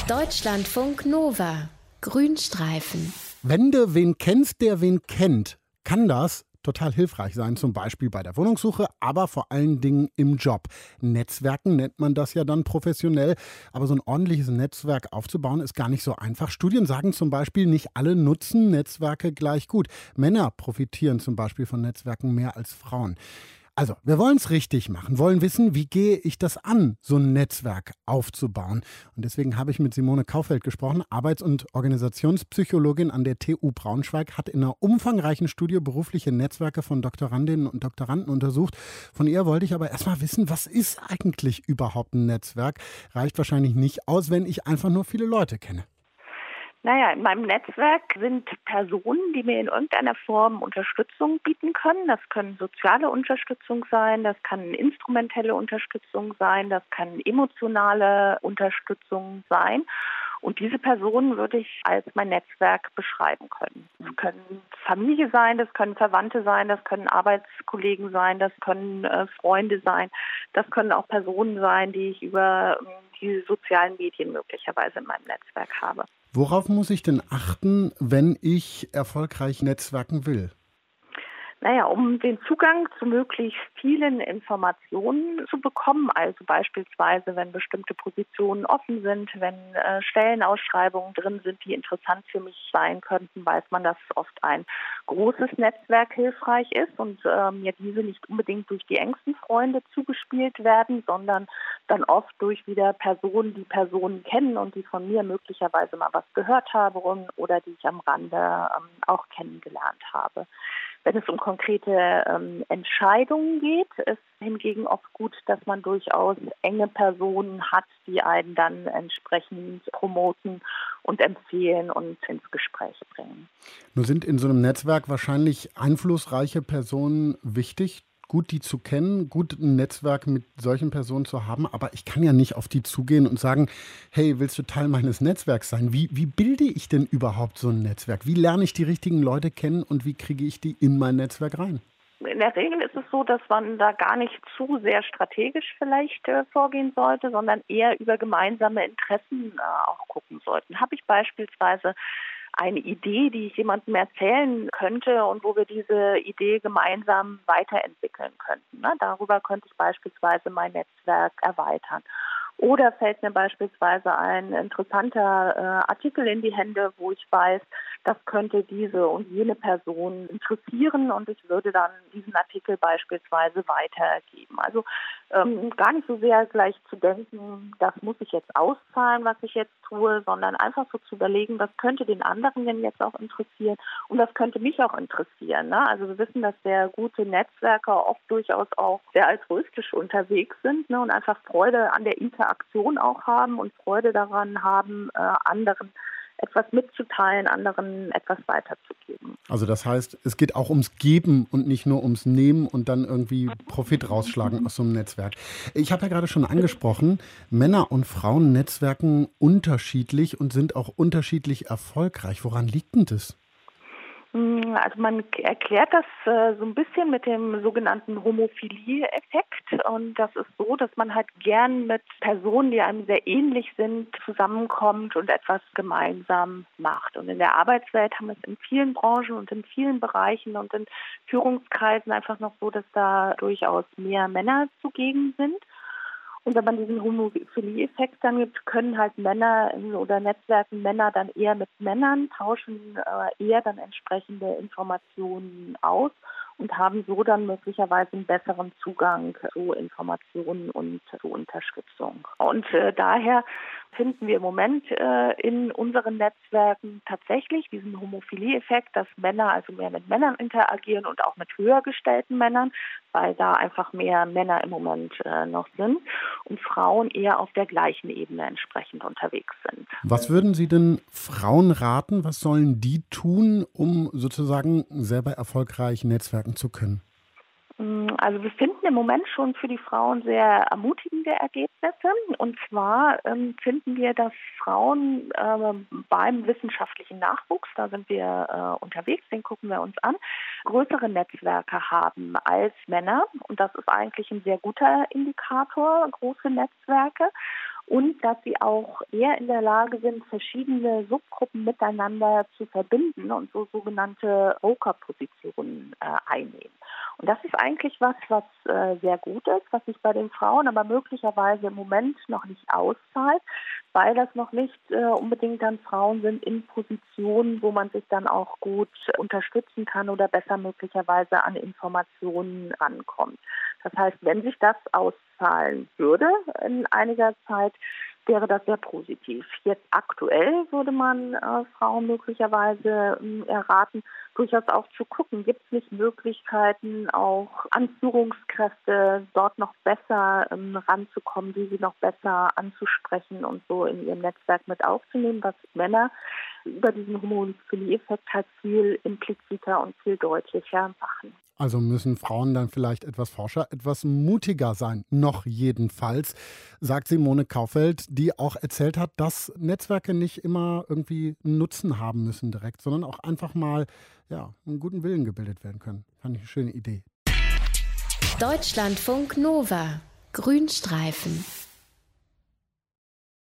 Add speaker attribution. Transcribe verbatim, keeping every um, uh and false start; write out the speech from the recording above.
Speaker 1: Deutschlandfunk Nova. Grünstreifen.
Speaker 2: Wenn du wen kennst, der wen kennt, kann das total hilfreich sein, zum Beispiel bei der Wohnungssuche, aber vor allen Dingen im Job. Netzwerken nennt man das ja dann professionell, aber so ein ordentliches Netzwerk aufzubauen ist gar nicht so einfach. Studien sagen zum Beispiel, nicht alle nutzen Netzwerke gleich gut. Männer profitieren zum Beispiel von Netzwerken mehr als Frauen. Also, wir wollen es richtig machen, wollen wissen, wie gehe ich das an, so ein Netzwerk aufzubauen. Und deswegen habe ich mit Simone Kaufeld gesprochen, Arbeits- und Organisationspsychologin an der T U Braunschweig, hat in einer umfangreichen Studie berufliche Netzwerke von Doktorandinnen und Doktoranden untersucht. Von ihr wollte ich aber erstmal wissen, was ist eigentlich überhaupt ein Netzwerk? Reicht wahrscheinlich nicht aus, wenn ich einfach nur viele Leute kenne.
Speaker 3: Naja, in meinem Netzwerk sind Personen, die mir in irgendeiner Form Unterstützung bieten können. Das können soziale Unterstützung sein, das kann instrumentelle Unterstützung sein, das kann emotionale Unterstützung sein. Und diese Personen würde ich als mein Netzwerk beschreiben können. Das können Familie sein, das können Verwandte sein, das können Arbeitskollegen sein, das können äh, Freunde sein, das können auch Personen sein, die ich über äh, die sozialen Medien möglicherweise in meinem Netzwerk habe.
Speaker 2: Worauf muss ich denn achten, wenn ich erfolgreich netzwerken will?
Speaker 3: Naja, um den Zugang zu möglichst vielen Informationen zu bekommen, also beispielsweise, wenn bestimmte Positionen offen sind, wenn äh, Stellenausschreibungen drin sind, die interessant für mich sein könnten, weiß man, dass oft ein großes Netzwerk hilfreich ist und ähm, ja diese nicht unbedingt durch die engsten Freunde zugespielt werden, sondern dann oft durch wieder Personen, die Personen kennen und die von mir möglicherweise mal was gehört haben oder die ich am Rande ähm, auch kennengelernt habe. Wenn es um konkrete ähm, Entscheidungen geht, ist hingegen oft gut, dass man durchaus enge Personen hat, die einen dann entsprechend promoten und empfehlen und ins Gespräch bringen.
Speaker 2: Nun sind in so einem Netzwerk wahrscheinlich einflussreiche Personen wichtig. Gut, die zu kennen, gut ein Netzwerk mit solchen Personen zu haben, aber ich kann ja nicht auf die zugehen und sagen, hey, willst du Teil meines Netzwerks sein? Wie, wie bilde ich denn überhaupt so ein Netzwerk? Wie lerne ich die richtigen Leute kennen und wie kriege ich die in mein Netzwerk rein?
Speaker 3: In der Regel ist es so, dass man da gar nicht zu sehr strategisch vielleicht äh, vorgehen sollte, sondern eher über gemeinsame Interessen äh, auch gucken sollten. Habe ich beispielsweise eine Idee, die ich jemandem erzählen könnte und wo wir diese Idee gemeinsam weiterentwickeln könnten. Ne? Darüber könnte ich beispielsweise mein Netzwerk erweitern. Oder fällt mir beispielsweise ein interessanter äh, Artikel in die Hände, wo ich weiß, das könnte diese und jene Person interessieren und ich würde dann diesen Artikel beispielsweise weitergeben. Also ähm, gar nicht so sehr gleich zu denken, das muss ich jetzt auszahlen, was ich jetzt tue, sondern einfach so zu überlegen, was könnte den anderen denn jetzt auch interessieren und was könnte mich auch interessieren. Ne? Also wir wissen, dass sehr gute Netzwerker oft durchaus auch sehr altruistisch unterwegs sind, ne? Und einfach Freude an der Interaktion auch haben und Freude daran haben, äh, anderen etwas mitzuteilen, anderen etwas weiterzugeben.
Speaker 2: Also das heißt, es geht auch ums Geben und nicht nur ums Nehmen und dann irgendwie Profit rausschlagen aus so einem Netzwerk. Ich habe ja gerade schon angesprochen, Männer und Frauen netzwerken unterschiedlich und sind auch unterschiedlich erfolgreich. Woran liegt denn das?
Speaker 3: Also man erklärt das äh, so ein bisschen mit dem sogenannten Homophilie-Effekt. Und das ist so, dass man halt gern mit Personen, die einem sehr ähnlich sind, zusammenkommt und etwas gemeinsam macht. Und in der Arbeitswelt haben wir es in vielen Branchen und in vielen Bereichen und in Führungskreisen einfach noch so, dass da durchaus mehr Männer zugegen sind. Und wenn man diesen Homophilie-Effekt dann gibt, können halt Männer oder Netzwerken Männer dann eher mit Männern, tauschen äh, eher dann entsprechende Informationen aus und haben so dann möglicherweise einen besseren Zugang zu Informationen und zu Unterstützung. Und äh, daher finden wir im Moment äh, in unseren Netzwerken tatsächlich diesen Homophilie-Effekt, dass Männer also mehr mit Männern interagieren und auch mit höher gestellten Männern, weil da einfach mehr Männer im Moment äh, noch sind und Frauen eher auf der gleichen Ebene entsprechend unterwegs sind.
Speaker 2: Was würden Sie denn Frauen raten? Was sollen die tun, um sozusagen selber erfolgreich netzwerken zu können?
Speaker 3: Also wir finden im Moment schon für die Frauen sehr ermutigende Ergebnisse. Und zwar ähm, finden wir, dass Frauen äh, beim wissenschaftlichen Nachwuchs, da sind wir äh, unterwegs, den gucken wir uns an, größere Netzwerke haben als Männer. Und das ist eigentlich ein sehr guter Indikator, große Netzwerke. und dass sie auch eher in der Lage sind, verschiedene Subgruppen miteinander zu verbinden und so sogenannte Brokerpositionen äh, einnehmen. Und das ist eigentlich was, was äh, sehr gut ist, was sich bei den Frauen aber möglicherweise im Moment noch nicht auszahlt, weil das noch nicht äh, unbedingt dann Frauen sind in Positionen, wo man sich dann auch gut unterstützen kann oder besser möglicherweise an Informationen rankommt. Das heißt, wenn sich das auszahlen würde in einiger Zeit, wäre das sehr positiv. Jetzt aktuell würde man äh, Frauen möglicherweise äh, erraten, durchaus auch zu gucken, gibt es nicht Möglichkeiten, auch an Führungskräfte dort noch besser ähm, ranzukommen, die sie noch besser anzusprechen und so in ihrem Netzwerk mit aufzunehmen, was Männer über diesen Homophilie-Effekt halt viel impliziter und viel deutlicher machen.
Speaker 2: Also müssen Frauen dann vielleicht etwas forscher, etwas mutiger sein. Noch jedenfalls, sagt Simone Kaufeld, die auch erzählt hat, dass Netzwerke nicht immer irgendwie einen Nutzen haben müssen direkt, sondern auch einfach mal ja, einen guten Willen gebildet werden können. Fand ich eine schöne Idee.
Speaker 1: Deutschlandfunk Nova. Grünstreifen.